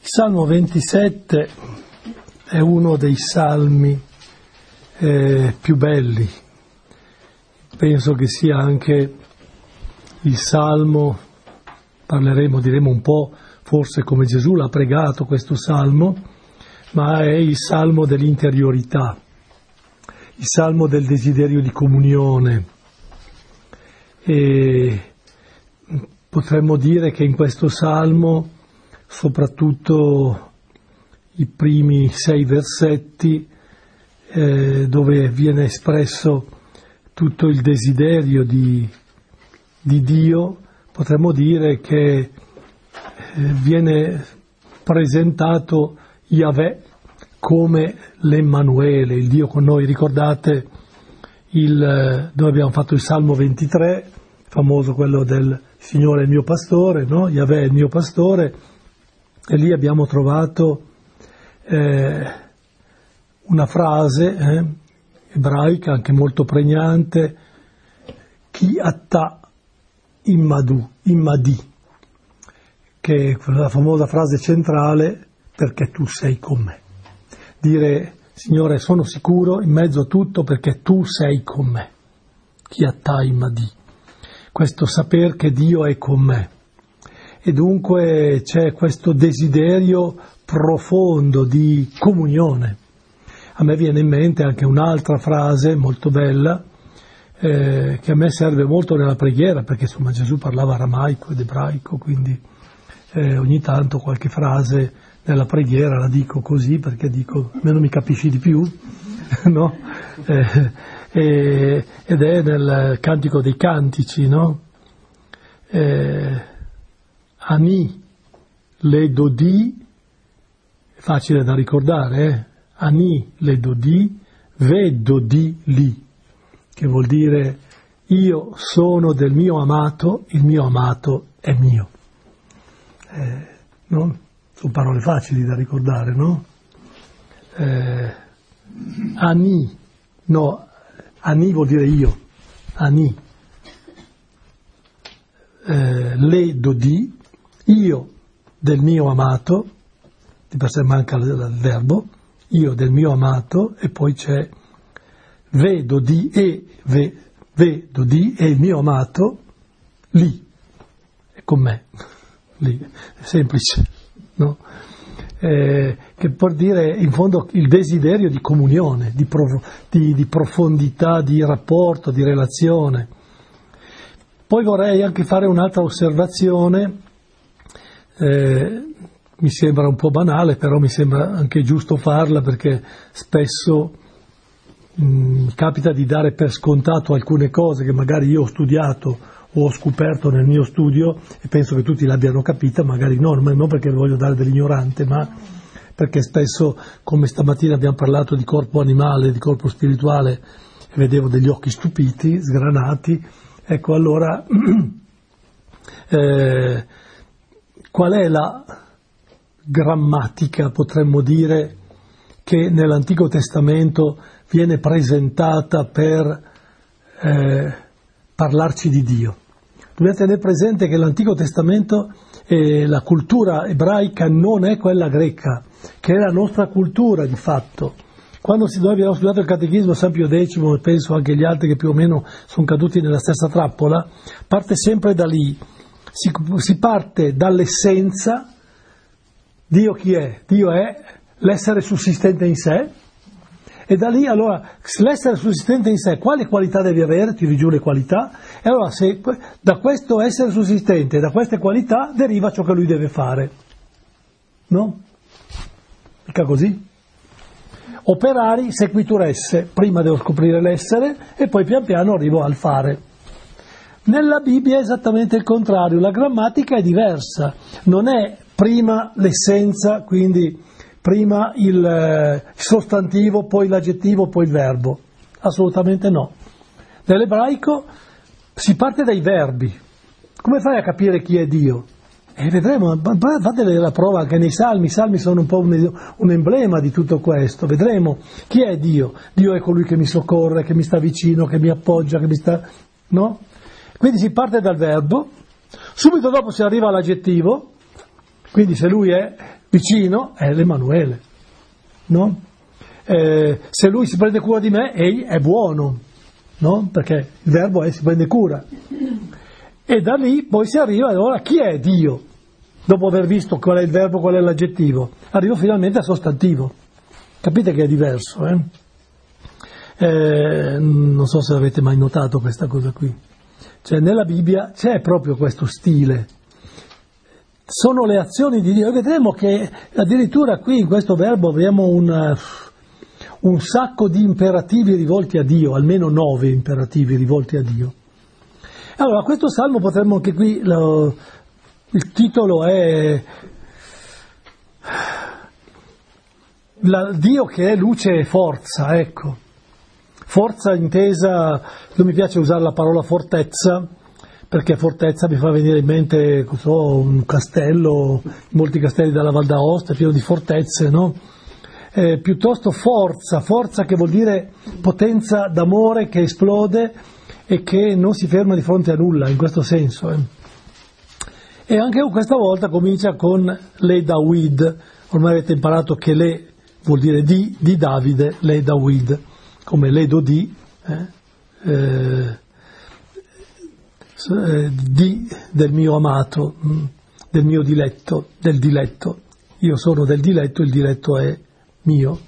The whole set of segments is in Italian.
Salmo 27 è uno dei salmi più belli. Penso che sia anche il salmo, diremo un po' forse come Gesù l'ha pregato questo salmo, ma è il salmo dell'interiorità, il salmo del desiderio di comunione. E potremmo dire che in questo salmo, soprattutto i primi 6 versetti, dove viene espresso tutto il desiderio di Dio, potremmo dire che viene presentato Yahweh come l'Emmanuele, il Dio con noi. Ricordate dove abbiamo fatto il Salmo 23, famoso quello del Signore è il mio pastore, no? Yahweh è il mio pastore, e lì abbiamo trovato una frase ebraica anche molto pregnante, Ki ata immadi, che è la famosa frase centrale, perché tu sei con me. Dire, Signore, sono sicuro in mezzo a tutto perché tu sei con me. Ki ata immadi. Questo saper che Dio è con me. E dunque c'è questo desiderio profondo di comunione. A me viene in mente anche un'altra frase molto bella, che a me serve molto nella preghiera, perché insomma Gesù parlava aramaico ed ebraico, quindi ogni tanto qualche frase nella preghiera la dico così, perché dico, almeno mi capisci di più, no? Ed è nel Cantico dei Cantici, no? Ani le dodi, facile da ricordare, Ani le dodi, ve dodi li, che vuol dire io sono del mio amato, il mio amato è mio. No? Sono parole facili da ricordare, no? Ani vuol dire io, Ani. Le dodi, io del mio amato, di per sé manca il verbo, io del mio amato, e poi c'è vedo di e il mio amato lì, è con me, lì, è semplice, no? Che può dire in fondo il desiderio di comunione, di profondità, di rapporto, di relazione. Poi vorrei anche fare un'altra osservazione, mi sembra un po' banale, però mi sembra anche giusto farla, perché spesso mi capita di dare per scontato alcune cose che magari io ho studiato o ho scoperto nel mio studio e penso che tutti l'abbiano capita, magari no, ma non perché voglio dare dell'ignorante, ma perché spesso, come stamattina abbiamo parlato di corpo animale, di corpo spirituale, e vedevo degli occhi stupiti, sgranati. Ecco, allora, qual è la grammatica, potremmo dire, che nell'Antico Testamento viene presentata per parlarci di Dio? Dobbiamo tenere presente che l'Antico Testamento e la cultura ebraica non è quella greca, che è la nostra cultura di fatto. Quando noi abbiamo studiato il Catechismo San Pio X, e penso anche gli altri che più o meno sono caduti nella stessa trappola, parte sempre da lì. Si parte dall'essenza. Dio chi è? Dio è l'essere sussistente in sé. E da lì, allora, l'essere sussistente in sé, quali qualità devi avere? Tiri giù le qualità. E allora, se da questo essere sussistente, da queste qualità, deriva ciò che lui deve fare. No? Mica così. Operari sequitur esse, prima devo scoprire l'essere e poi pian piano arrivo al fare. Nella Bibbia è esattamente il contrario, la grammatica è diversa, non è prima l'essenza, quindi prima il sostantivo, poi l'aggettivo, poi il verbo, assolutamente no. Nell'ebraico si parte dai verbi. Come fai a capire chi è Dio? Vedremo, fatele la prova anche nei salmi. I salmi sono un po' un emblema di tutto questo. Vedremo chi è Dio. Dio è colui che mi soccorre, che mi sta vicino, che mi appoggia, che mi sta... no? Quindi si parte dal verbo, subito dopo si arriva all'aggettivo, quindi se lui è vicino è l'Emanuele, no? Se lui si prende cura di me, egli è buono, no? Perché il verbo è si prende cura. E da lì poi si arriva, allora chi è Dio? Dopo aver visto qual è il verbo, qual è l'aggettivo, arrivo finalmente al sostantivo. Capite che è diverso, non so se avete mai notato questa cosa qui. Cioè nella Bibbia c'è proprio questo stile. Sono le azioni di Dio. E vedremo che addirittura qui in questo verbo abbiamo un sacco di imperativi rivolti a Dio, almeno 9 imperativi rivolti a Dio. Allora, questo salmo potremmo anche qui, il titolo è Dio che è luce e forza, ecco. Forza intesa, non mi piace usare la parola fortezza, perché fortezza mi fa venire in mente, un castello, molti castelli della Val d'Aosta, pieno di fortezze, no? Piuttosto forza che vuol dire potenza d'amore che esplode e che non si ferma di fronte a nulla, in questo senso. E anche questa volta comincia con le David, ormai avete imparato che le vuol dire di Davide, le David, come le Dodi, del mio amato, del mio diletto, del diletto. Io sono del diletto, il diletto è mio.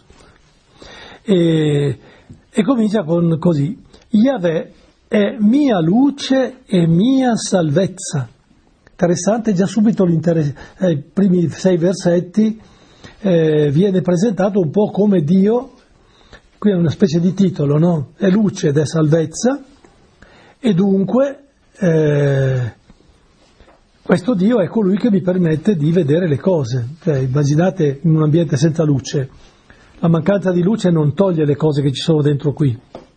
E comincia con così: Yahweh è mia luce e mia salvezza. Interessante, già subito i primi 6 versetti viene presentato un po' come Dio, qui è una specie di titolo, no? È luce ed è salvezza, e dunque questo Dio è colui che mi permette di vedere le cose. Immaginate in un ambiente senza luce, la mancanza di luce non toglie le cose che ci sono dentro qui,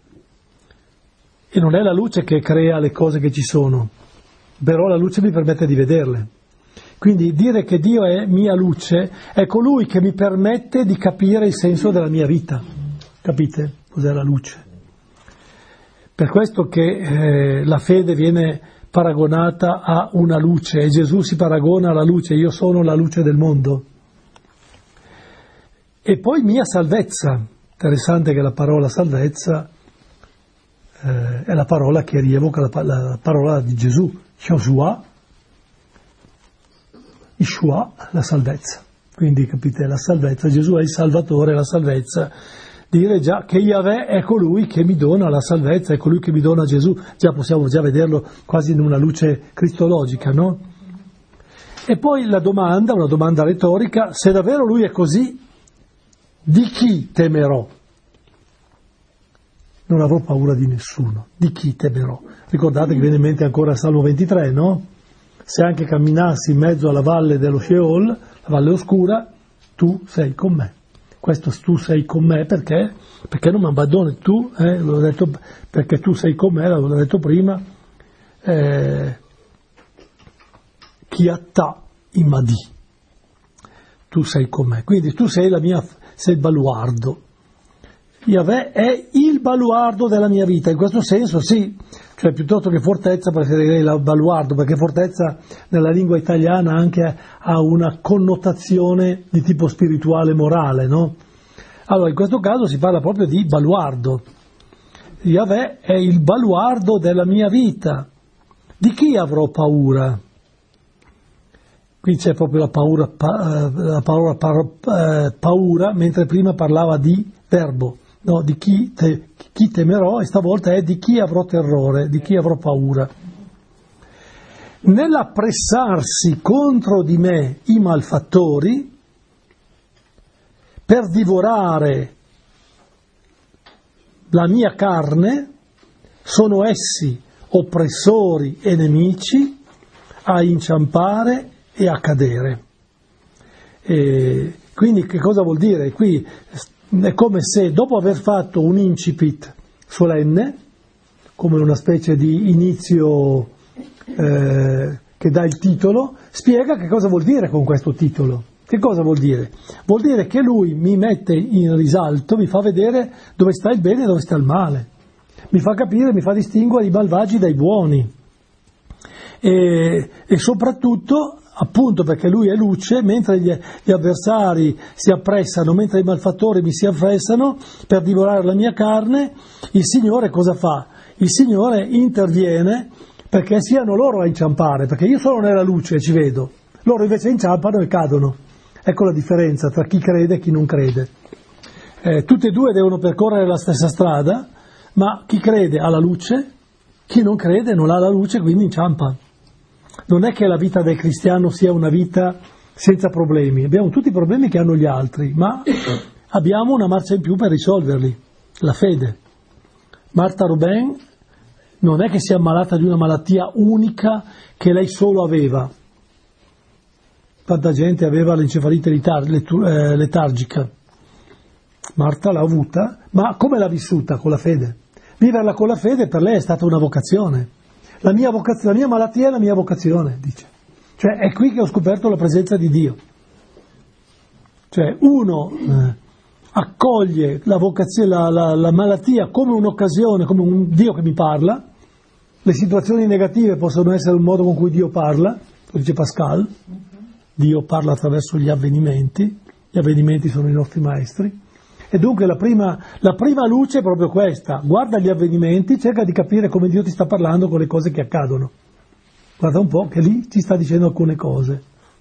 e non è la luce che crea le cose che ci sono, però la luce mi permette di vederle. Quindi dire che Dio è mia luce è colui che mi permette di capire il senso della mia vita. Capite cos'è la luce? Per questo che la fede viene paragonata a una luce, e Gesù si paragona alla luce: io sono la luce del mondo. E poi mia salvezza. Interessante che la parola salvezza è la parola che rievoca la parola di Gesù, Yeshua, la salvezza. Quindi capite, la salvezza, Gesù è il Salvatore, la salvezza. Dire già che Yahweh è colui che mi dona la salvezza, è colui che mi dona Gesù, già possiamo già vederlo quasi in una luce cristologica, no? E poi la domanda, una domanda retorica: se davvero lui è così, di chi temerò? Non avrò paura di nessuno, di chi temerò? Ricordate che viene in mente ancora il Salmo 23, no? Se anche camminassi in mezzo alla valle dello Sheol, la valle oscura, tu sei con me. Questo tu sei con me perché non mi abbandoni tu, l'ho detto, perché tu sei con me, l'avevo detto prima, chi atta imadi, tu sei con me, quindi tu sei sei il baluardo. Yahweh è il baluardo della mia vita, in questo senso sì, cioè piuttosto che fortezza preferirei il baluardo, perché fortezza nella lingua italiana anche ha una connotazione di tipo spirituale, morale, no? Allora in questo caso si parla proprio di baluardo. Yahweh è il baluardo della mia vita. Di chi avrò paura? Qui c'è proprio la parola paura, mentre prima parlava di verbo. No, di chi temerò, e stavolta è di chi avrò terrore, di chi avrò paura. Nell'appressarsi contro di me i malfattori, per divorare la mia carne, sono essi oppressori e nemici a inciampare e a cadere. E quindi che cosa vuol dire? Qui è come se dopo aver fatto un incipit solenne, come una specie di inizio che dà il titolo, spiega che cosa vuol dire con questo titolo. Che cosa vuol dire? Vuol dire che lui mi mette in risalto, mi fa vedere dove sta il bene e dove sta il male, mi fa capire, mi fa distinguere i malvagi dai buoni, e soprattutto appunto perché lui è luce, mentre gli avversari si appressano, mentre i malfattori mi si affessano per divorare la mia carne, il Signore cosa fa? Il Signore interviene perché siano loro a inciampare, perché io sono nella luce e ci vedo, loro invece inciampano e cadono. Ecco la differenza tra chi crede e chi non crede. Tutti e due devono percorrere la stessa strada, ma chi crede ha la luce, chi non crede non ha la luce, quindi inciampa. Non è che la vita del cristiano sia una vita senza problemi, abbiamo tutti i problemi che hanno gli altri, ma abbiamo una marcia in più per risolverli, la fede. Martha Robin non è che sia ammalata di una malattia unica che lei solo aveva. Tanta gente aveva l'encefalite letargica. Marta l'ha avuta, ma come l'ha vissuta? Con la fede. Viverla con la fede per lei è stata una vocazione. La mia malattia è la mia vocazione, dice. Cioè è qui che ho scoperto la presenza di Dio. Cioè uno accoglie la vocazione, la malattia come un'occasione, come un Dio che mi parla. Le situazioni negative possono essere un modo con cui Dio parla, lo dice Pascal. Dio parla attraverso gli avvenimenti sono i nostri maestri. E dunque la prima luce è proprio questa: guarda gli avvenimenti, cerca di capire come Dio ti sta parlando con le cose che accadono. Guarda un po' che lì ti sta dicendo alcune cose.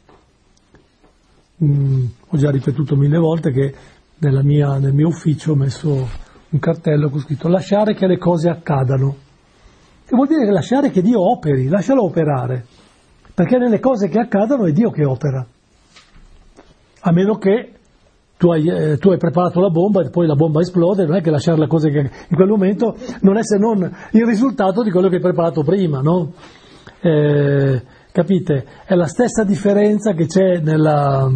Ho già ripetuto 1000 volte che nel mio ufficio ho messo un cartello con scritto lasciare che le cose accadano. Che vuol dire lasciare che Dio operi, lascialo operare, perché nelle cose che accadono è Dio che opera. A meno che tu hai preparato la bomba e poi la bomba esplode, non è che lasciare le cose che in quel momento non è se non il risultato di quello che hai preparato prima, no? Capite? È la stessa differenza che c'è nella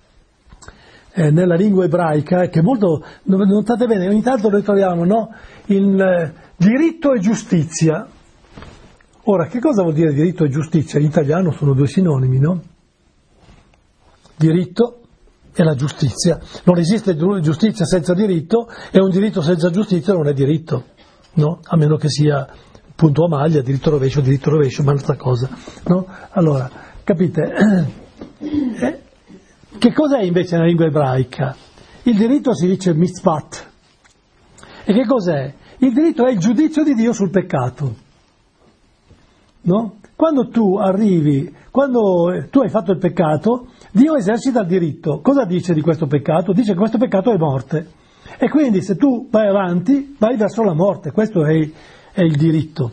lingua ebraica, che molto, notate bene, ogni tanto noi troviamo, no? Il diritto e giustizia. Ora, che cosa vuol dire diritto e giustizia? In italiano sono due sinonimi, no? Diritto e la giustizia. Non esiste giustizia senza diritto e un diritto senza giustizia non è diritto, no? A meno che sia punto a maglia, diritto rovescio, ma è un'altra cosa, no? Allora, capite? Che cos'è invece nella lingua ebraica? Il diritto si dice mitzvat. E che cos'è? Il diritto è il giudizio di Dio sul peccato. No? Quando tu hai fatto il peccato, Dio esercita il diritto. Cosa dice di questo peccato? Dice che questo peccato è morte. E quindi se tu vai avanti, vai verso la morte. Questo è il diritto.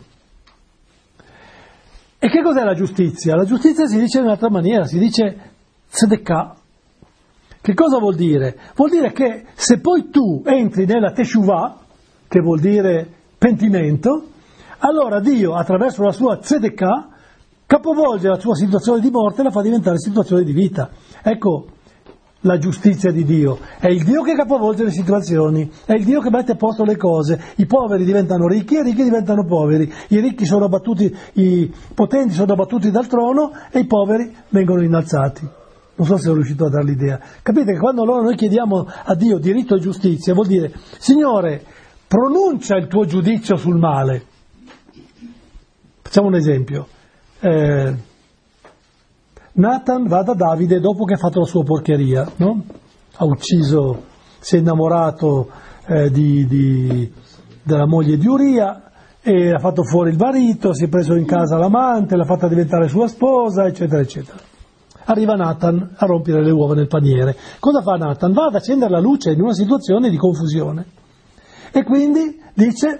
E che cos'è la giustizia? La giustizia si dice in un'altra maniera, si dice tzedekah. Che cosa vuol dire? Vuol dire che se poi tu entri nella teshuvah, che vuol dire pentimento, allora Dio, attraverso la sua tzedekah, capovolge la sua situazione di morte e la fa diventare situazione di vita. Ecco la giustizia di Dio. È il Dio che capovolge le situazioni, è il Dio che mette a posto le cose. I poveri diventano ricchi e i ricchi diventano poveri. I ricchi sono abbattuti, i potenti sono abbattuti dal trono e i poveri vengono innalzati. Non so se sono riuscito a dare l'idea. Capite che quando noi chiediamo a Dio diritto e giustizia, vuol dire: Signore, pronuncia il tuo giudizio sul male. Facciamo un esempio. Nathan va da Davide dopo che ha fatto la sua porcheria, no? Ha ucciso, si è innamorato della moglie di Uria e ha fatto fuori il marito, si è preso in casa l'amante, l'ha fatta diventare sua sposa, eccetera, eccetera. Arriva Nathan a rompere le uova nel paniere. Cosa fa Nathan? Va ad accendere la luce in una situazione di confusione. E quindi dice: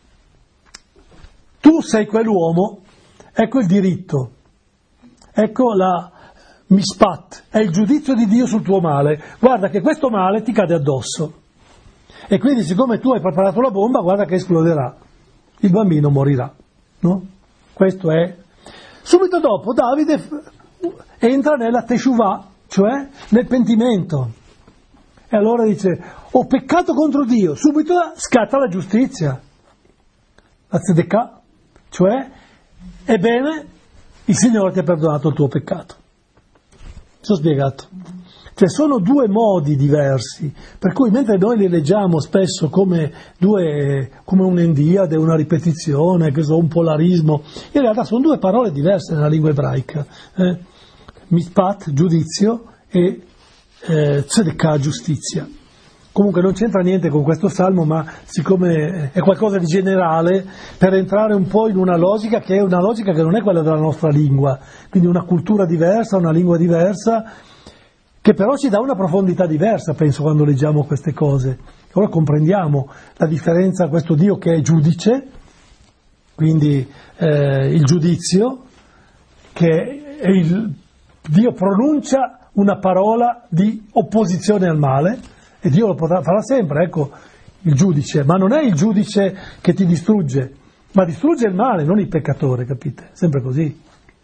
tu sei quell'uomo, ecco il diritto, ecco la mispat, è il giudizio di Dio sul tuo male. Guarda che questo male ti cade addosso. E quindi, siccome tu hai preparato la bomba, guarda che esploderà. Il bambino morirà, no? Questo è. Subito dopo Davide entra nella teshuvah, cioè nel pentimento. E allora dice: ho peccato contro Dio. Subito scatta la giustizia, la tzedekah, cioè ebbene, il Signore ti ha perdonato il tuo peccato. Ci ho spiegato? Cioè sono due modi diversi, per cui mentre noi li leggiamo spesso come un'endiade, una ripetizione, un polarismo, in realtà sono due parole diverse nella lingua ebraica. Mishpat, giudizio, e Tzedekah, giustizia. Comunque non c'entra niente con questo salmo, ma siccome è qualcosa di generale, per entrare un po' in una logica che è una logica che non è quella della nostra lingua, quindi una cultura diversa, una lingua diversa, che però ci dà una profondità diversa, penso, quando leggiamo queste cose. Ora comprendiamo la differenza, questo Dio che è giudice, quindi il giudizio, che è Dio pronuncia una parola di opposizione al male, e Dio lo farà sempre, ecco, il giudice, ma non è il giudice che ti distrugge, ma distrugge il male, non il peccatore, capite? Sempre così.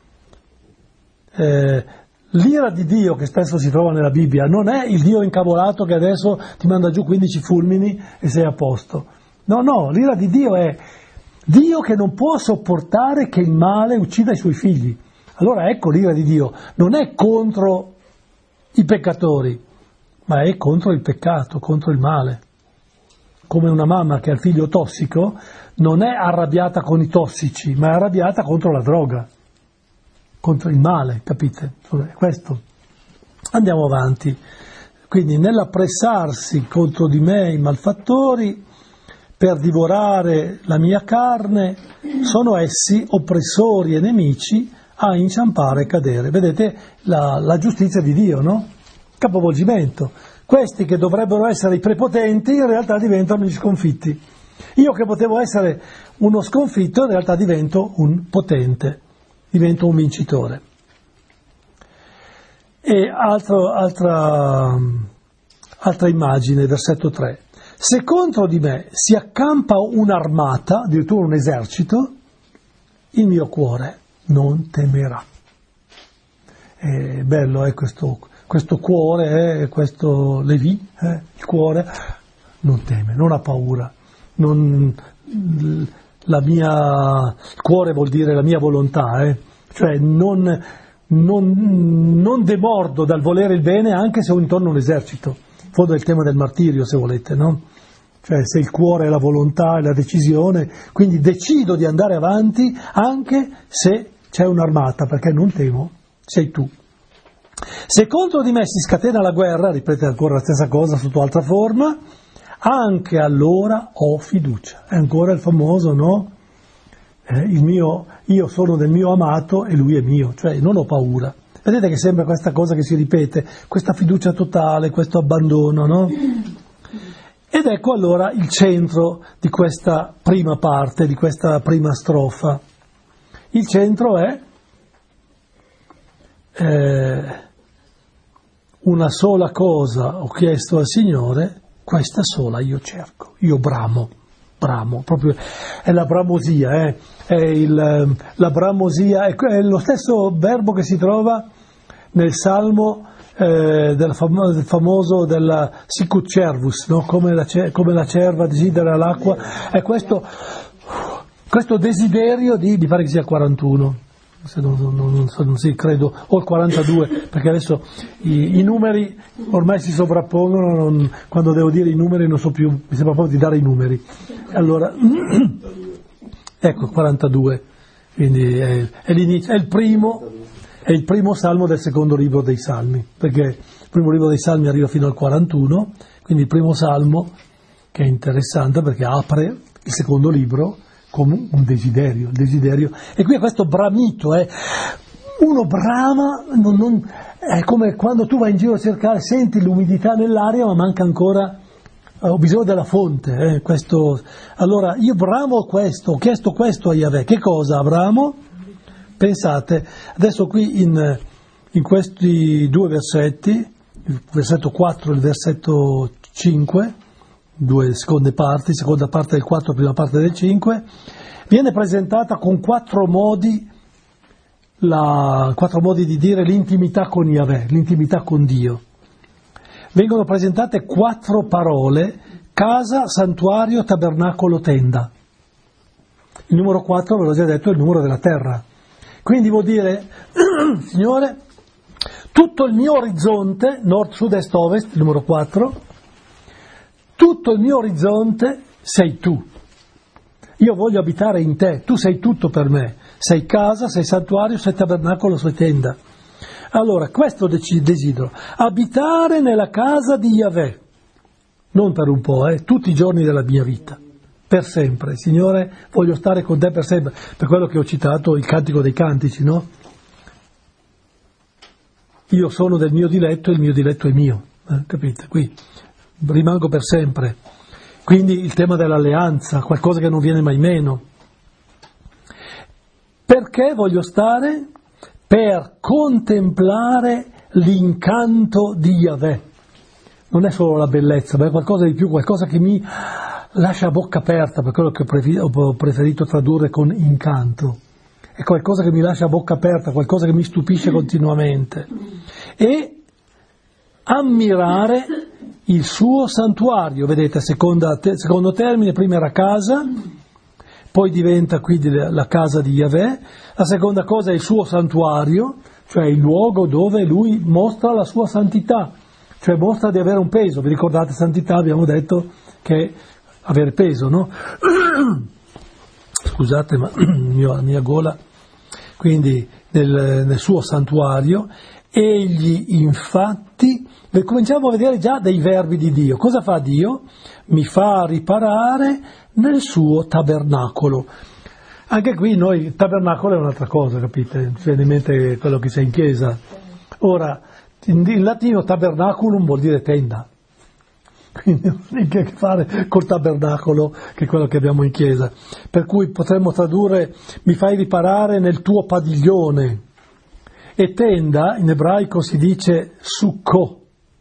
L'ira di Dio che spesso si trova nella Bibbia non è il Dio incavolato che adesso ti manda giù 15 fulmini e sei a posto. No, l'ira di Dio è Dio che non può sopportare che il male uccida i suoi figli. Allora ecco l'ira di Dio, non è contro i peccatori, ma è contro il peccato, contro il male. Come una mamma che ha il figlio tossico non è arrabbiata con i tossici, ma è arrabbiata contro la droga, contro il male, capite? È questo. Andiamo avanti. Quindi nell'appressarsi contro di me i malfattori per divorare la mia carne, sono essi oppressori e nemici a inciampare e cadere. Vedete la giustizia di Dio, no? Capovolgimento. Questi che dovrebbero essere i prepotenti in realtà diventano gli sconfitti. Io che potevo essere uno sconfitto in realtà divento un potente, divento un vincitore. E altra immagine, versetto 3. Se contro di me si accampa un'armata, addirittura un esercito, il mio cuore non temerà. È bello, questo cuore, questo Levi, il cuore, non teme, non ha paura. Il cuore vuol dire la mia volontà, cioè non demordo dal volere il bene anche se ho intorno un esercito. In fondo è il tema del martirio, se volete, no? Cioè se il cuore è la volontà e la decisione, quindi decido di andare avanti anche se c'è un'armata, perché non temo, sei tu. Se contro di me si scatena la guerra, ripete ancora la stessa cosa sotto altra forma, anche allora ho fiducia. È ancora il famoso, no? Io sono del mio amato e lui è mio, cioè non ho paura. Vedete che sembra questa cosa che si ripete, questa fiducia totale, questo abbandono, no? Ed ecco allora il centro di questa prima parte, di questa prima strofa. Il centro è una sola cosa ho chiesto al Signore, questa sola io cerco, io bramo, proprio è la bramosia, la bramosia, è lo stesso verbo che si trova nel Salmo del famoso della sicut cervus, no? come la cerva desidera l'acqua, è questo desiderio di fare che sia 41, se non si credo, o il 42, perché adesso i numeri ormai si sovrappongono, quando devo dire i numeri non so più, mi sembra proprio di dare i numeri. Allora, ecco, 42, quindi è l'inizio, è il primo salmo del secondo libro dei Salmi, perché il primo libro dei Salmi arriva fino al 41, quindi il primo salmo, che è interessante perché apre il secondo libro come un desiderio, il desiderio. E qui è questo bramito, uno brama, è come quando tu vai in giro a cercare, senti l'umidità nell'aria ma manca ancora, ho bisogno della fonte, questo. Allora io bramo questo, ho chiesto questo a Yahweh, che cosa bramo? Pensate, adesso qui in questi due versetti, il versetto 4 e il versetto 5, due seconde parti, seconda parte del 4, prima parte del 5, viene presentata con quattro modi di dire l'intimità con Yahweh, l'intimità con Dio. Vengono presentate quattro parole: casa, santuario, tabernacolo, tenda. Il numero 4, ve l'ho già detto, è il numero della terra. Quindi vuol dire, Signore, tutto il mio orizzonte, nord, sud, est, ovest, il numero 4, tutto il mio orizzonte sei tu. Io voglio abitare in te, tu sei tutto per me. Sei casa, sei santuario, sei tabernacolo, sei tenda. Allora, questo desidero, abitare nella casa di Yahweh, non per un po', tutti i giorni della mia vita, per sempre. Signore, voglio stare con te per sempre, per quello che ho citato il Cantico dei Cantici, no? Io sono del mio diletto e il mio diletto è mio, capite? Qui rimango per sempre. Quindi il tema dell'alleanza, qualcosa che non viene mai meno. Perché voglio stare? Per contemplare l'incanto di Yahweh. Non è solo la bellezza, ma è qualcosa di più, qualcosa che mi lascia a bocca aperta, per quello che ho preferito tradurre con incanto. È qualcosa che mi lascia a bocca aperta, qualcosa che mi stupisce continuamente. E ammirare il suo santuario, vedete, secondo termine, prima era casa, poi diventa quindi la casa di Yahweh, la seconda cosa è il suo santuario, cioè il luogo dove lui mostra la sua santità, cioè mostra di avere un peso. Vi ricordate, santità abbiamo detto che è avere peso, no? Scusate, ma la mia gola. Quindi nel suo santuario, egli infatti, cominciamo a vedere già dei verbi di Dio. Cosa fa Dio? Mi fa riparare nel suo tabernacolo. Anche qui noi, il tabernacolo è un'altra cosa, capite? Ci viene in mente quello che c'è in chiesa. Ora, in latino tabernaculum vuol dire tenda. Quindi non ha niente a che fare col tabernacolo, che è quello che abbiamo in chiesa. Per cui potremmo tradurre, mi fai riparare nel tuo padiglione. E tenda, in ebraico si dice sukkot.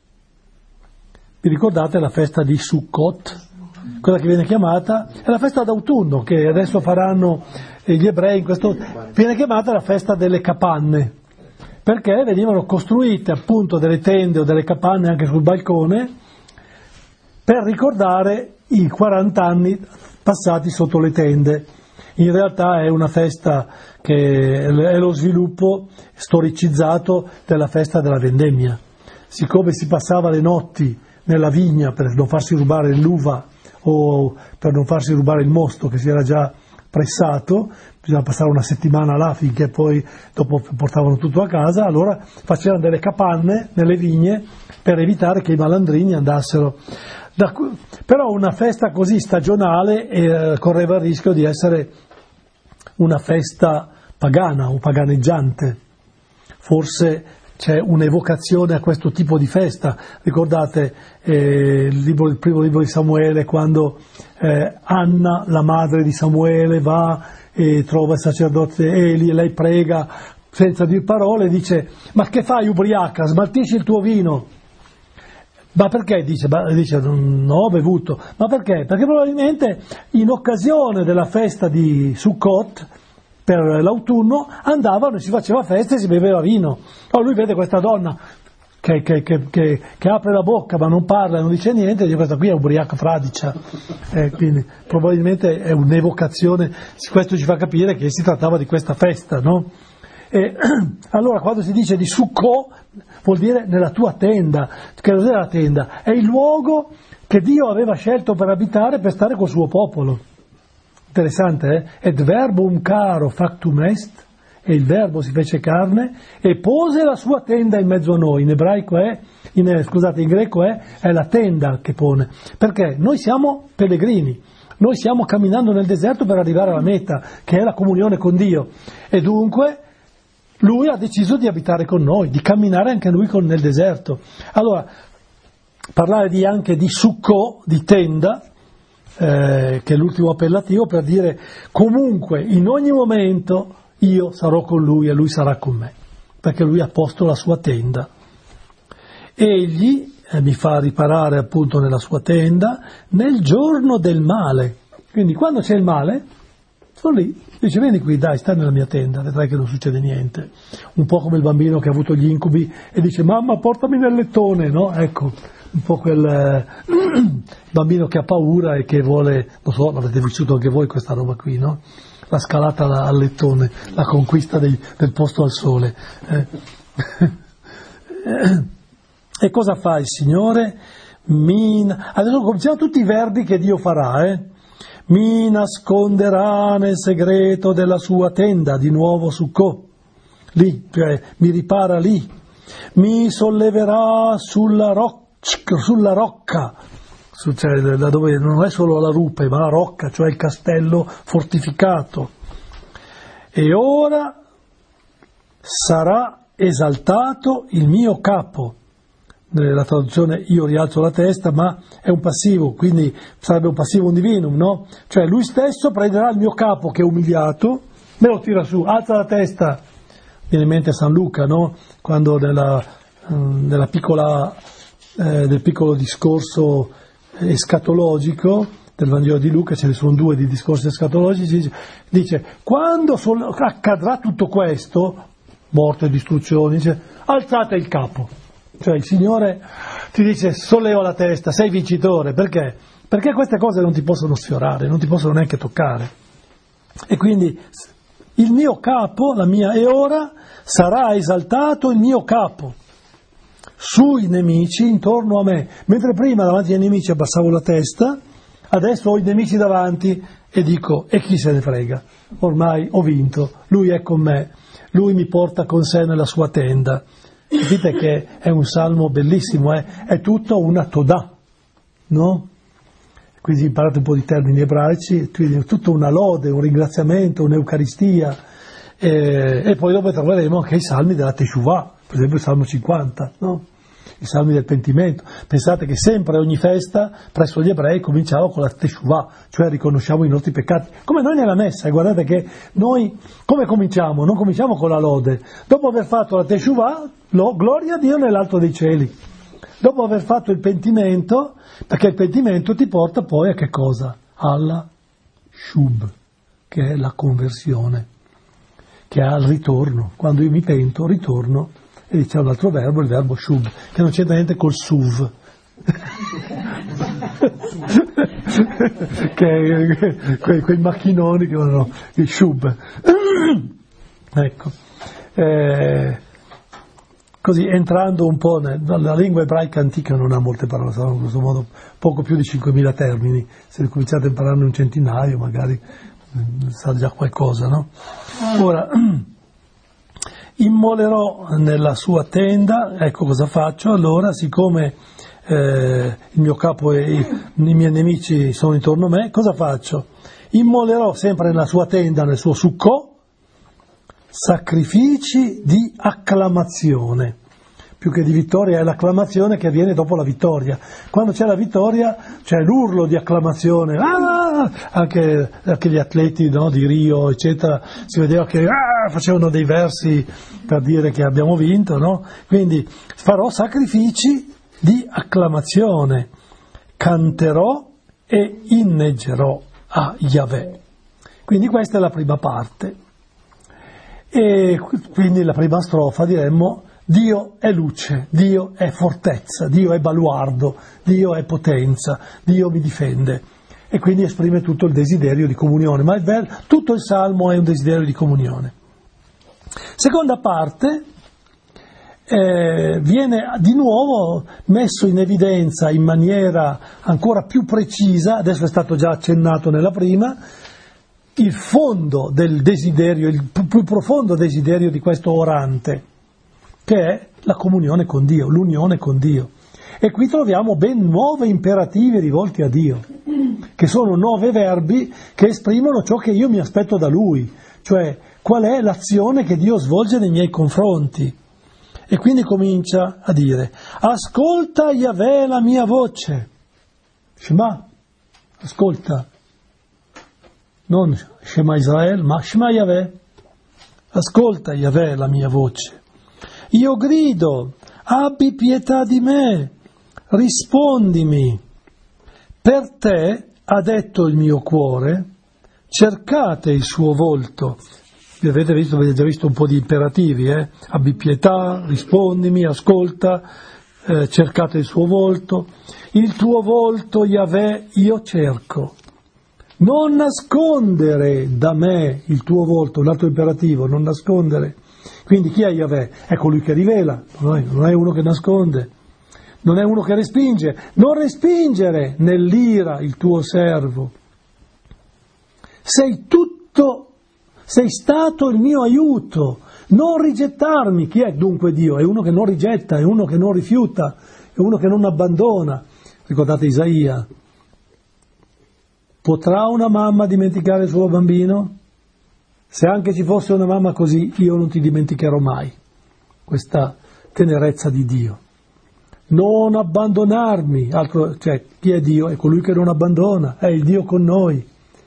Vi ricordate la festa di Sukkot? Quella che viene chiamata, è la festa d'autunno che adesso faranno gli ebrei, viene chiamata la festa delle capanne, perché venivano costruite appunto delle tende o delle capanne anche sul balcone, per ricordare i 40 anni passati sotto le tende. In realtà è una festa che è lo sviluppo storicizzato della festa della vendemmia. Siccome si passava le notti nella vigna per non farsi rubare l'uva o per non farsi rubare il mosto che si era già pressato, bisognava passare una settimana là finché poi dopo portavano tutto a casa, allora facevano delle capanne nelle vigne per evitare che i malandrini andassero. Però una festa così stagionale correva il rischio di essere una festa pagana o paganeggiante. Forse c'è un'evocazione a questo tipo di festa. Ricordate il primo libro di Samuele, quando Anna, la madre di Samuele, va e trova il sacerdote Eli e lei prega senza dire parole e dice: ma che fai ubriaca? Smaltisci il tuo vino. Ma perché? Dice non ho bevuto. Ma perché? Perché probabilmente in occasione della festa di Sukkot, per l'autunno, andavano e si faceva festa e si beveva vino. Allora lui vede questa donna che apre la bocca ma non parla, non dice niente, e dice: questa qui è ubriaca fradicia. Quindi probabilmente è un'evocazione, questo ci fa capire che si trattava di questa festa, no? E allora quando si dice di Sukkot vuol dire nella tua tenda. Che cos'è la tenda? È il luogo che Dio aveva scelto per abitare, per stare col suo popolo. Interessante, Et verbum caro factum est, e il verbo si fece carne e pose la sua tenda in mezzo a noi. In ebraico in greco è la tenda che pone. Perché noi siamo pellegrini, noi stiamo camminando nel deserto per arrivare alla meta, che è la comunione con Dio. E dunque lui ha deciso di abitare con noi, di camminare anche lui nel deserto. Allora, parlare anche di Sukkot, di tenda, che è l'ultimo appellativo, per dire comunque in ogni momento io sarò con lui e lui sarà con me, perché lui ha posto la sua tenda. Egli mi fa riparare appunto nella sua tenda nel giorno del male. Quindi quando c'è il male, sono lì, dice: vieni qui, dai, stai nella mia tenda, vedrai che non succede niente. Un po' come il bambino che ha avuto gli incubi e dice: mamma, portami nel lettone, no? Ecco, un po' quel bambino che ha paura e che vuole, non so, l'avete vissuto anche voi questa roba qui, no? La scalata al lettone, la conquista del posto al sole. E cosa fa il Signore? Adesso cominciamo tutti i verbi che Dio farà, Mi nasconderà nel segreto della sua tenda, di nuovo Sukkot. lì, cioè mi ripara lì, mi solleverà sulla rocca, cioè da dove non è solo la rupe, ma la rocca, cioè il castello fortificato. E ora sarà esaltato il mio capo. Nella traduzione io rialzo la testa, ma è un passivo, quindi sarebbe un passivo divinum, no? Cioè lui stesso prenderà il mio capo che è umiliato, me lo tira su, alza la testa. Viene in mente San Luca, no? Quando nella piccola, del piccolo discorso escatologico del Vangelo di Luca, ce ne sono 2 di discorsi escatologici, dice quando accadrà tutto questo, morte e distruzione, dice alzate il capo. Cioè il Signore ti dice solleva la testa, sei vincitore, perché? Perché queste cose non ti possono sfiorare, non ti possono neanche toccare. E quindi il mio capo, e ora sarà esaltato il mio capo sui nemici intorno a me. Mentre prima davanti ai nemici abbassavo la testa, adesso ho i nemici davanti e dico, e chi se ne frega? Ormai ho vinto, lui è con me, lui mi porta con sé nella sua tenda. Capite che è un salmo bellissimo, è tutto una todà, no? Quindi imparate un po' di termini ebraici, quindi tutto una lode, un ringraziamento, un'eucaristia, e poi dopo troveremo anche i salmi della Teshuvah, per esempio il Salmo 50, no? I salmi del pentimento. Pensate che sempre ogni festa presso gli ebrei cominciava con la Teshuvah, cioè riconosciamo i nostri peccati, come noi nella messa, e guardate che noi come cominciamo? Non cominciamo con la lode, dopo aver fatto la Teshuvah, gloria a Dio nell'alto dei cieli, dopo aver fatto il pentimento, perché il pentimento ti porta poi a che cosa? Alla Shub, che è la conversione, che è al ritorno. Quando io mi pento, ritorno, e c'è un altro verbo, il verbo Shub, che non c'entra niente col Suv, quei macchinoni che vanno, il Shub. Ecco. Così entrando un po' la lingua ebraica antica non ha molte parole, sono in questo modo poco più di 5.000 termini, se cominciate a impararne un centinaio magari sa già qualcosa, no? Ora, immolerò nella sua tenda, ecco cosa faccio, allora siccome il mio capo e i miei nemici sono intorno a me, cosa faccio? Immolerò sempre nella sua tenda, nel suo succò, sacrifici di acclamazione. Più che di vittoria è l'acclamazione che avviene dopo la vittoria. Quando c'è la vittoria c'è l'urlo di acclamazione, anche gli atleti, no, di Rio eccetera, si vedeva che facevano dei versi per dire che abbiamo vinto, no? Quindi farò sacrifici di acclamazione, canterò e inneggerò a Yahweh. Quindi questa è la prima parte. E quindi la prima strofa diremmo: Dio è luce, Dio è fortezza, Dio è baluardo, Dio è potenza, Dio mi difende. E quindi esprime tutto il desiderio di comunione, ma tutto il Salmo è un desiderio di comunione. Seconda parte, viene di nuovo messo in evidenza in maniera ancora più precisa, adesso è stato già accennato nella prima, il fondo del desiderio, il più profondo desiderio di questo orante, che è la comunione con Dio, l'unione con Dio. E qui troviamo ben 9 imperativi rivolti a Dio, che sono 9 verbi che esprimono ciò che io mi aspetto da Lui, cioè qual è l'azione che Dio svolge nei miei confronti. E quindi comincia a dire: ascolta Yahweh la mia voce, Shema, ascolta, non Shema Israel, ma Shema Yahweh, ascolta Yahweh la mia voce. Io grido, abbi pietà di me, rispondimi. Per te, ha detto il mio cuore, cercate il suo volto. Avete visto un po' di imperativi, Abbi pietà, rispondimi, ascolta, cercate il suo volto. Il tuo volto, Yahweh, io cerco. Non nascondere da me il tuo volto, un altro imperativo, non nascondere. Quindi chi è Yahweh? È colui che rivela, non è uno che nasconde, non è uno che respinge. Non respingere nell'ira il tuo servo. Sei stato il mio aiuto, Non rigettarmi. Chi è dunque Dio? È uno che non rigetta, è uno che non rifiuta, è uno che non abbandona. Ricordate Isaia? Potrà una mamma dimenticare il suo bambino? Se anche ci fosse una mamma così, io non ti dimenticherò mai. Questa tenerezza di Dio. Non abbandonarmi, cioè chi è Dio? È colui che non abbandona, è il Dio con noi.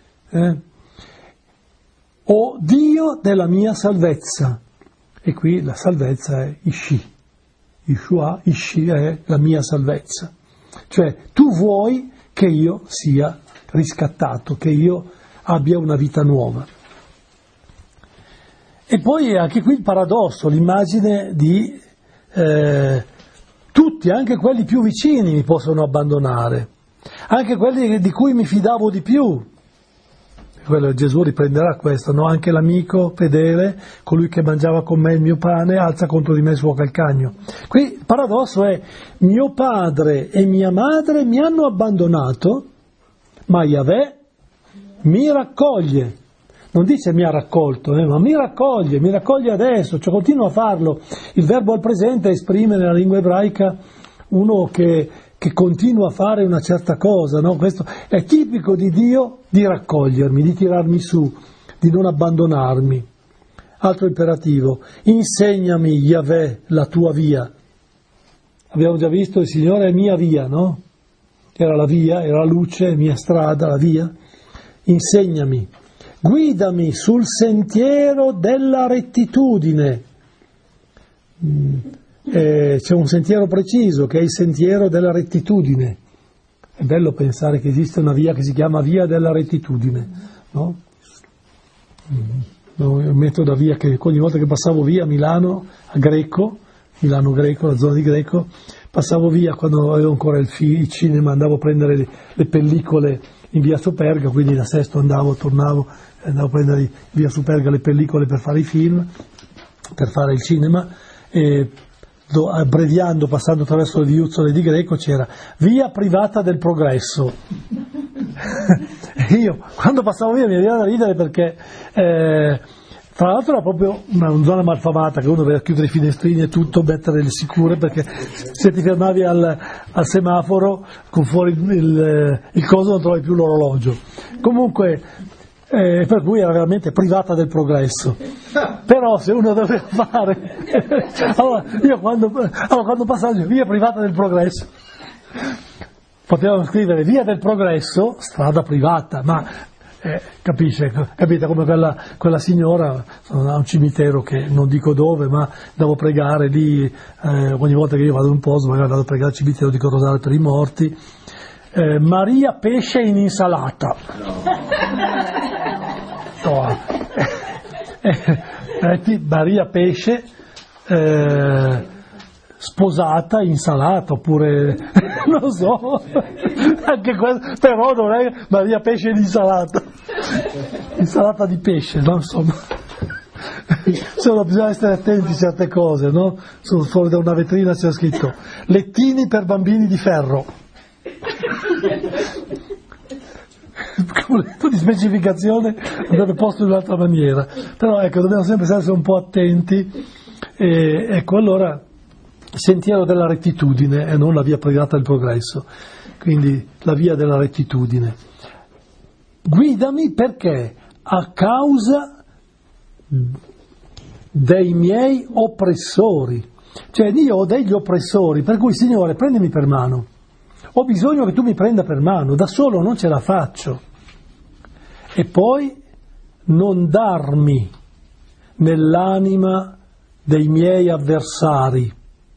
O Dio della mia salvezza. E qui la salvezza è Ishi. Yeshua, Ishi è la mia salvezza. Cioè tu vuoi che io sia riscattato, che io abbia una vita nuova. E poi anche qui il paradosso, l'immagine di tutti, anche quelli più vicini mi possono abbandonare, anche quelli di cui mi fidavo di più. Quello, Gesù riprenderà questo, no? Anche l'amico fedele, colui che mangiava con me il mio pane, alza contro di me il suo calcagno. Qui il paradosso è: mio padre e mia madre mi hanno abbandonato, ma Yahweh mi raccoglie. Non dice mi ha raccolto, ma mi raccoglie adesso, cioè continua a farlo. Il verbo al presente esprime nella lingua ebraica uno che continua a fare una certa cosa, no? Questo è tipico di Dio, di raccogliermi, di tirarmi su, di non abbandonarmi. Altro imperativo: insegnami, Yahweh, la tua via. Abbiamo già visto, il Signore è mia via, no? Era la via, era la luce, mia strada, la via. Insegnami. Guidami sul sentiero della rettitudine. C'è un sentiero preciso che è il sentiero della rettitudine. È bello pensare che esiste una via che si chiama via della rettitudine, no? Io metto da via che ogni volta che passavo via a Milano Greco, la zona di Greco, passavo via quando avevo ancora il cinema, andavo a prendere le pellicole in via Superga, quindi da Sesto tornavo a prendere in via Superga le pellicole per fare i film, per fare il cinema, e abbreviando, passando attraverso le viuzzole di Greco, c'era via privata del progresso. Io quando passavo via mi veniva da ridere perché tra l'altro era proprio una zona malfamata, che uno doveva chiudere i finestrini e tutto, mettere le sicure, perché se ti fermavi al semaforo con fuori il coso non trovavi più l'orologio. Comunque per cui era veramente privata del progresso. Però se uno doveva fare allora io quando passavo via privata del progresso, potevano scrivere via del progresso, strada privata, ma capite come quella signora a un cimitero che non dico dove, ma devo pregare lì, ogni volta che io vado in un posto magari vado a pregare al cimitero, dico il rosario per i morti. Maria pesce in insalata. Maria pesce sposata insalata, oppure non so, anche questo, però non è Maria pesce in insalata di pesce, no? Insomma, bisogna essere attenti a certe cose, no? Fuori da una vetrina c'è scritto lettini per bambini di ferro. Un po' di specificazione andrebbe posto in un'altra maniera, però ecco, dobbiamo sempre essere un po' attenti, e ecco, allora sentiero della rettitudine e non la via privata del progresso, quindi la via della rettitudine. Guidami perché a causa dei miei oppressori, cioè io ho degli oppressori, per cui Signore prendimi per mano. Ho bisogno che tu mi prenda per mano, da solo non ce la faccio. E poi non darmi nell'anima dei miei avversari.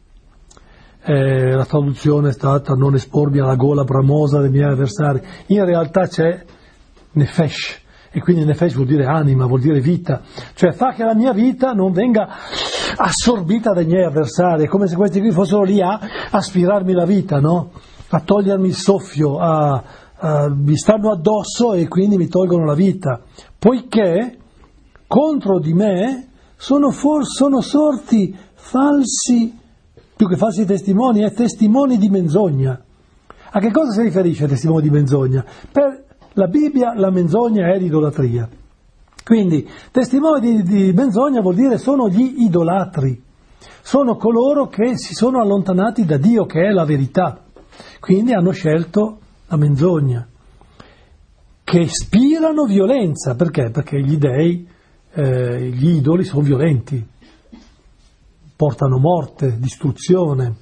La traduzione è stata non espormi alla gola bramosa dei miei avversari. In realtà c'è nefesh, e quindi nefesh vuol dire anima, vuol dire vita. Cioè fa che la mia vita non venga assorbita dai miei avversari, è come se questi qui fossero lì a aspirarmi la vita, no? A togliermi il soffio, mi stanno addosso e quindi mi tolgono la vita, poiché contro di me sono sorti falsi, più che falsi testimoni, testimoni di menzogna. A che cosa si riferisce testimoni di menzogna? Per la Bibbia la menzogna è l'idolatria. Quindi testimoni di menzogna vuol dire sono gli idolatri, sono coloro che si sono allontanati da Dio, che è la verità, quindi hanno scelto la menzogna, che ispirano violenza. Perché? Perché gli dei, gli idoli sono violenti, portano morte, distruzione.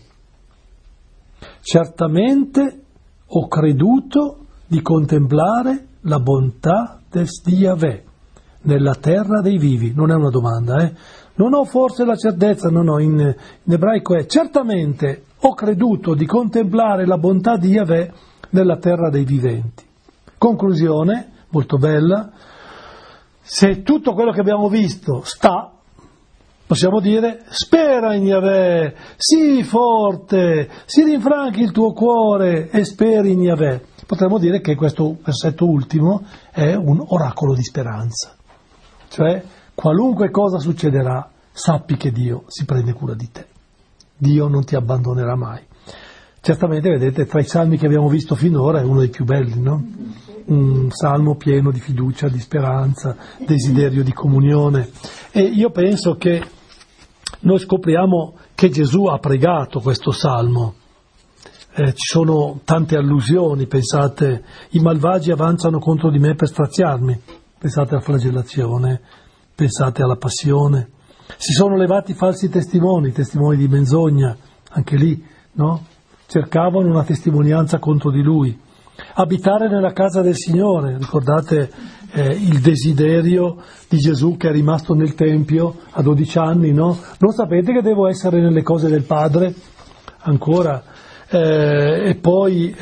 Certamente ho creduto di contemplare la bontà di Yahweh nella terra dei vivi. Non è una domanda, Non ho forse la certezza, no, in ebraico è certamente ho creduto di contemplare la bontà di Yahweh nella terra dei viventi. Conclusione, molto bella, se tutto quello che abbiamo visto sta, possiamo dire, spera in Yahweh, sii forte, si rinfranchi il tuo cuore e speri in Yahweh. Potremmo dire che questo versetto ultimo è un oracolo di speranza. Cioè, qualunque cosa succederà, sappi che Dio si prende cura di te. Dio non ti abbandonerà mai. Certamente, vedete, tra i salmi che abbiamo visto finora è uno dei più belli, no? Un salmo pieno di fiducia, di speranza, desiderio di comunione. E io penso che noi scopriamo che Gesù ha pregato questo salmo. Ci sono tante allusioni, pensate, i malvagi avanzano contro di me per straziarmi, pensate alla flagellazione, pensate alla passione, si sono levati falsi testimoni di menzogna, anche lì, no? Cercavano una testimonianza contro di lui. Abitare nella casa del Signore, ricordate il desiderio di Gesù che è rimasto nel Tempio a 12 anni, no? Non sapete che devo essere nelle cose del Padre? Ancora. E poi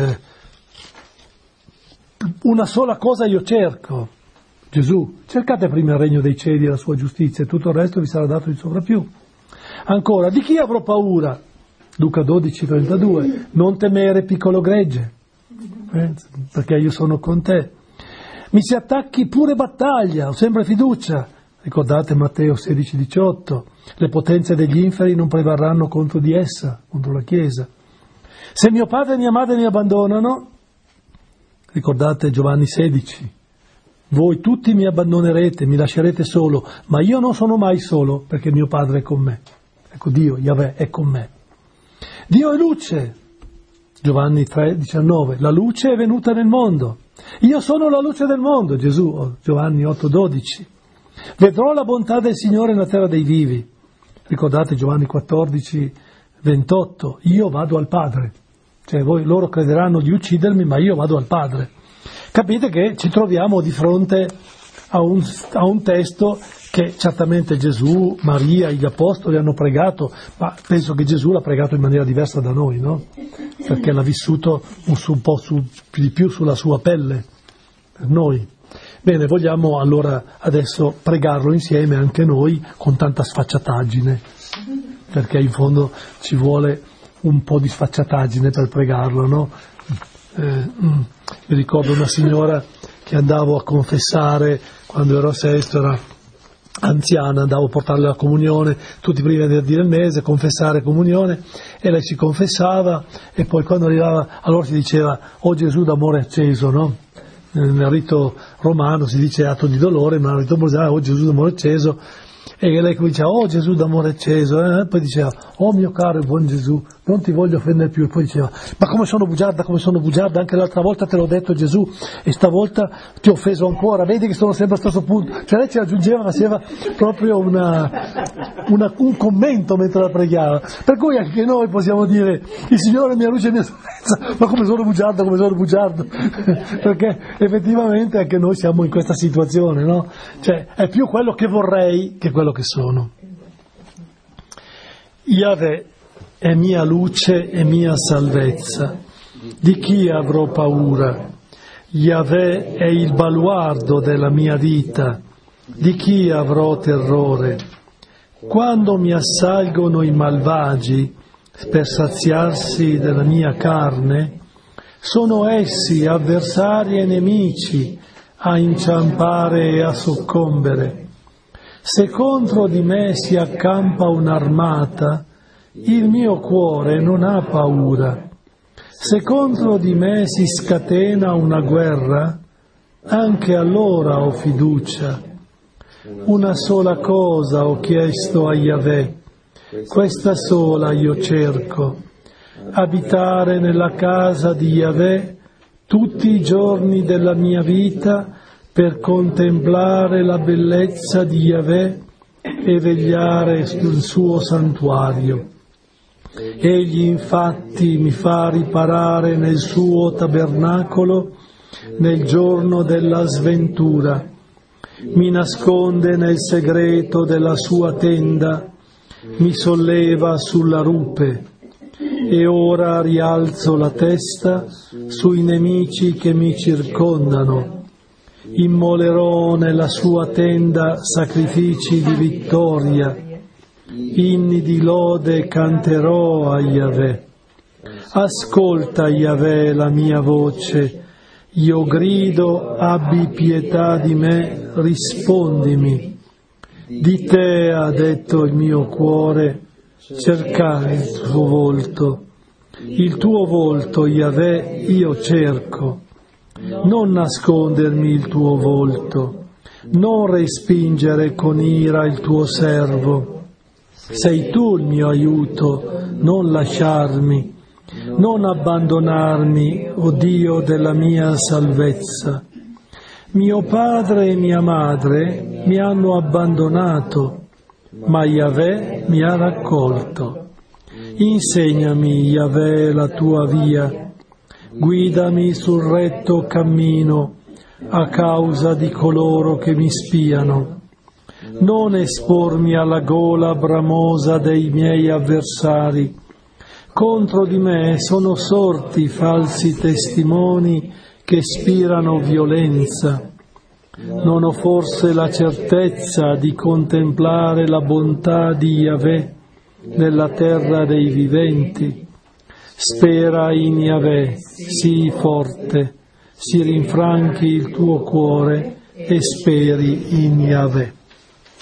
una sola cosa io cerco, Gesù, cercate prima il regno dei cieli e la sua giustizia e tutto il resto vi sarà dato in sovrappiù. Ancora, di chi avrò paura? Luca 12,32, non temere piccolo gregge, perché io sono con te. Mi si attacchi pure battaglia, ho sempre fiducia. Ricordate Matteo 16,18, le potenze degli inferi non prevarranno contro di essa, contro la Chiesa. Se mio padre e mia madre mi abbandonano, ricordate Giovanni 16, voi tutti mi abbandonerete, mi lascerete solo, ma io non sono mai solo perché mio padre è con me. Ecco, Dio, Yahweh, è con me. Dio è luce, Giovanni 3,19, la luce è venuta nel mondo. Io sono la luce del mondo, Gesù, Giovanni 8,12. Vedrò la bontà del Signore nella terra dei vivi. Ricordate Giovanni 14,28, io vado al Padre. Cioè loro crederanno di uccidermi, ma io vado al Padre. Capite che ci troviamo di fronte a un testo che certamente Gesù, Maria, gli Apostoli hanno pregato, ma penso che Gesù l'ha pregato in maniera diversa da noi, no? Perché l'ha vissuto un po' di più sulla sua pelle, per noi. Bene, vogliamo allora adesso pregarlo insieme anche noi con tanta sfacciataggine, perché in fondo ci vuole un po' di sfacciataggine per pregarlo, no? Mi ricordo una signora che andavo a confessare quando ero a Sesto, era anziana, andavo a portarle la comunione tutti prima del dire il mese, confessare comunione, e lei si confessava e poi quando arrivava allora si diceva "Oh Gesù d'amore acceso", no? Nel rito romano si dice atto di dolore, ma nel rito mosaico "Oh Gesù d'amore acceso", e lei cominciava "Oh Gesù d'amore acceso", poi diceva "Oh mio caro e buon Gesù, non ti voglio offendere più", e poi diceva ma come sono bugiarda, anche l'altra volta te l'ho detto Gesù e stavolta ti ho offeso ancora, vedi che sono sempre allo stesso punto". Cioè lei ci aggiungeva, faceva proprio un commento mentre la pregava, per cui anche noi possiamo dire "Il Signore è mia luce e mia salvezza", ma come sono bugiardo perché effettivamente anche noi siamo in questa situazione, no? Cioè è più quello che vorrei che quello che sono. Yahweh è mia luce e mia salvezza, di chi avrò paura? Yahweh è il baluardo della mia vita, di chi avrò terrore? Quando mi assalgono i malvagi per saziarsi della mia carne, sono essi avversari e nemici a inciampare e a soccombere. Se contro di me si accampa un'armata, il mio cuore non ha paura. Se contro di me si scatena una guerra, anche allora ho fiducia. Una sola cosa ho chiesto a Yahweh, questa sola io cerco, abitare nella casa di Yahweh tutti i giorni della mia vita per contemplare la bellezza di Yahweh e vegliare sul suo santuario. Egli infatti mi fa riparare nel suo tabernacolo nel giorno della sventura, mi nasconde nel segreto della sua tenda, mi solleva sulla rupe, e ora rialzo la testa sui nemici che mi circondano. Immolerò nella sua tenda sacrifici di vittoria, inni di lode canterò a Yahweh. Ascolta, Yahweh, la mia voce, io grido, abbi pietà di me, rispondimi. Di te ha detto il mio cuore, cercare il tuo volto. Il tuo volto, Yahweh, io cerco. Non nascondermi il tuo volto, non respingere con ira il tuo servo. Sei tu il mio aiuto, non lasciarmi, non abbandonarmi, o Dio della mia salvezza. Mio padre e mia madre mi hanno abbandonato, ma Yahweh mi ha raccolto. Insegnami, Yahweh, la tua via. Guidami sul retto cammino a causa di coloro che mi spiano. Non espormi alla gola bramosa dei miei avversari. Contro di me sono sorti falsi testimoni che spirano violenza. Non ho forse la certezza di contemplare la bontà di Yahweh nella terra dei viventi? Spera in Yahweh, sii forte, si rinfranchi il tuo cuore e speri in Yahweh.